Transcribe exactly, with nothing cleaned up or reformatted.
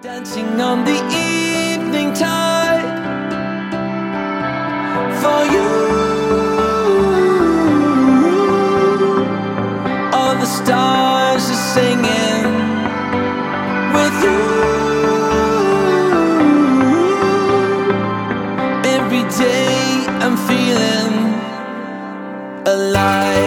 Dancing on the evening tide for you. All the stars are singing with you. Every day I'm feeling alive.